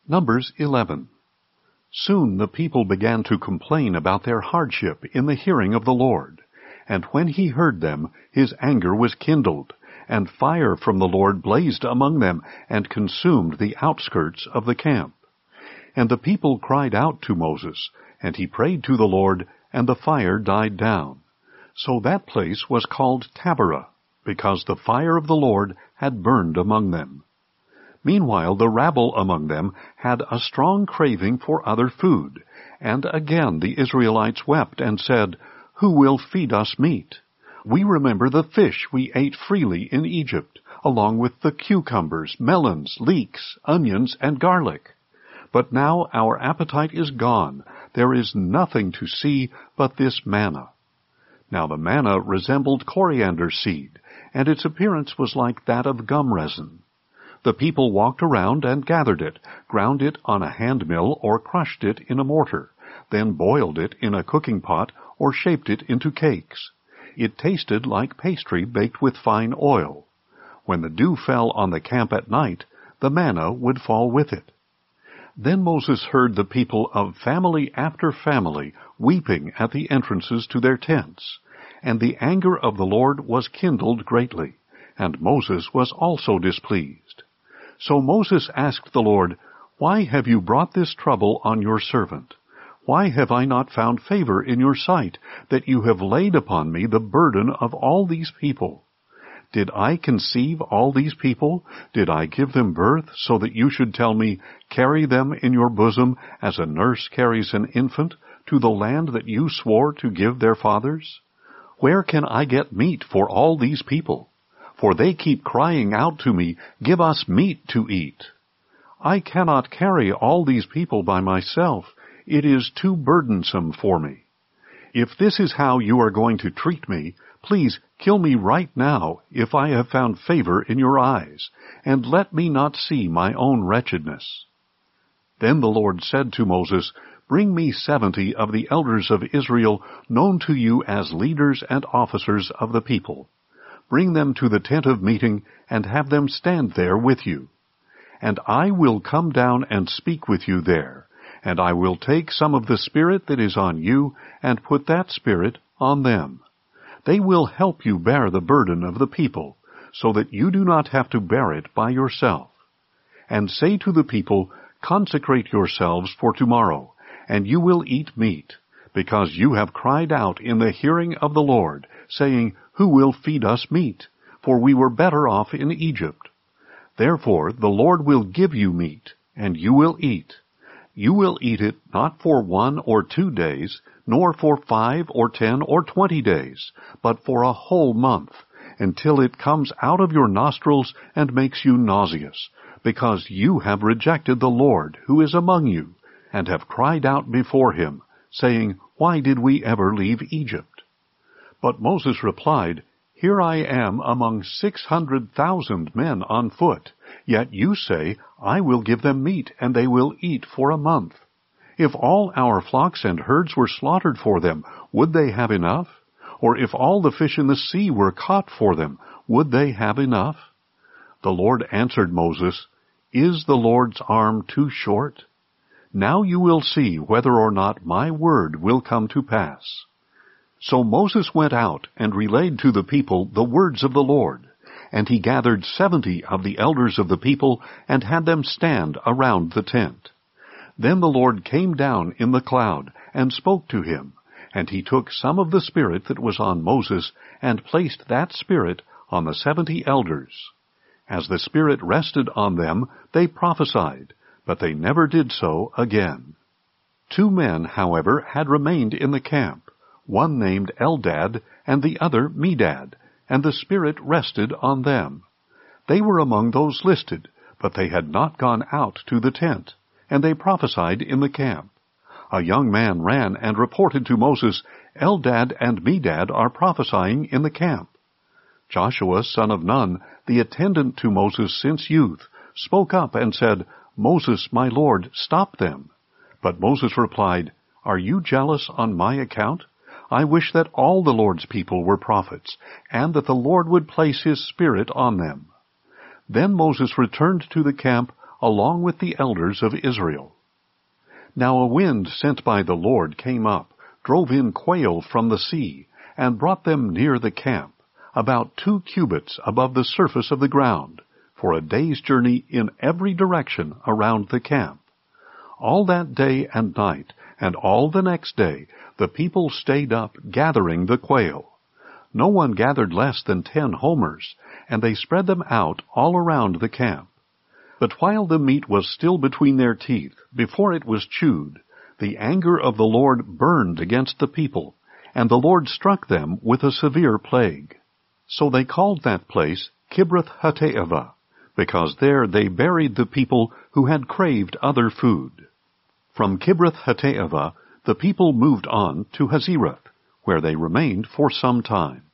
Numbers 11. Soon the people began to complain about their hardship in the hearing of the Lord. And when he heard them, his anger was kindled, and fire from the Lord blazed among them, and consumed the outskirts of the camp. And the people cried out to Moses, and he prayed to the Lord, and the fire died down. So that place was called Taberah, because the fire of the Lord had burned among them. Meanwhile the rabble among them had a strong craving for other food, and again the Israelites wept and said, "Who will feed us meat? We remember the fish we ate freely in Egypt, along with the cucumbers, melons, leeks, onions, and garlic. But now our appetite is gone. There is nothing to see but this manna." Now the manna resembled coriander seed, and its appearance was like that of gum resin. The people walked around and gathered it, ground it on a hand mill or crushed it in a mortar, then boiled it in a cooking pot or shaped it into cakes. It tasted like pastry baked with fine oil. When the dew fell on the camp at night, the manna would fall with it. Then Moses heard the people of family after family weeping at the entrances to their tents, and the anger of the Lord was kindled greatly, and Moses was also displeased. So Moses asked the Lord, "Why have you brought this trouble on your servant? Why have I not found favor in your sight, that you have laid upon me the burden of all these people? Did I conceive all these people? Did I give them birth, so that you should tell me, 'Carry them in your bosom, as a nurse carries an infant, to the land that you swore to give their fathers?' Where can I get meat for all these people? For they keep crying out to me, 'Give us meat to eat.' I cannot carry all these people by myself. It is too burdensome for me. If this is how you are going to treat me, please kill me right now if I have found favor in your eyes, and let me not see my own wretchedness." Then the Lord said to Moses, "Bring me 70 of the elders of Israel, known to you as leaders and officers of the people. Bring them to the tent of meeting, and have them stand there with you. And I will come down and speak with you there, and I will take some of the Spirit that is on you, and put that Spirit on them. They will help you bear the burden of the people, so that you do not have to bear it by yourself. And say to the people, 'Consecrate yourselves for tomorrow, and you will eat meat, because you have cried out in the hearing of the Lord, saying, Who will feed us meat? For we were better off in Egypt.' Therefore the Lord will give you meat, and you will eat. You will eat it not for 1 or 2 days, nor for 5 or 10 or 20 days, but for a whole month, until it comes out of your nostrils and makes you nauseous, because you have rejected the Lord who is among you, and have cried out before him, saying, 'Why did we ever leave Egypt?' But Moses replied, 'Here I am among 600,000 men on foot, yet you say, I will give them meat, and they will eat for a month. If all our flocks and herds were slaughtered for them, would they have enough? Or if all the fish in the sea were caught for them, would they have enough?' The Lord answered Moses, 'Is the Lord's arm too short? Now you will see whether or not my word will come to pass.' So Moses went out and relayed to the people the words of the Lord, and he gathered 70 of the elders of the people and had them stand around the tent. Then the Lord came down in the cloud and spoke to him, and he took some of the Spirit that was on Moses and placed that Spirit on the 70 elders. As the Spirit rested on them, they prophesied, but they never did so again. 2 men, however, had remained in the camp, one named Eldad and the other Medad, and the Spirit rested on them. They were among those listed, but they had not gone out to the tent, and they prophesied in the camp. A young man ran and reported to Moses, 'Eldad and Medad are prophesying in the camp.' Joshua, son of Nun, the attendant to Moses since youth, spoke up and said, 'Moses, my lord, stop them.' But Moses replied, 'Are you jealous on my account? I wish that all the Lord's people were prophets, and that the Lord would place his Spirit on them.' Then Moses returned to the camp along with the elders of Israel. Now a wind sent by the Lord came up, drove in quail from the sea, and brought them near the camp, about 2 cubits above the surface of the ground, for a day's journey in every direction around the camp. All that day and night, and all the next day, the people stayed up gathering the quail. No one gathered less than 10 homers, and they spread them out all around the camp. But while the meat was still between their teeth, before it was chewed, the anger of the Lord burned against the people, and the Lord struck them with a severe plague. So they called that place Kibroth-Hattaavah, because there they buried the people who had craved other food. From Kibroth-Hattaavah the people moved on to Hazeroth, where they remained for some time.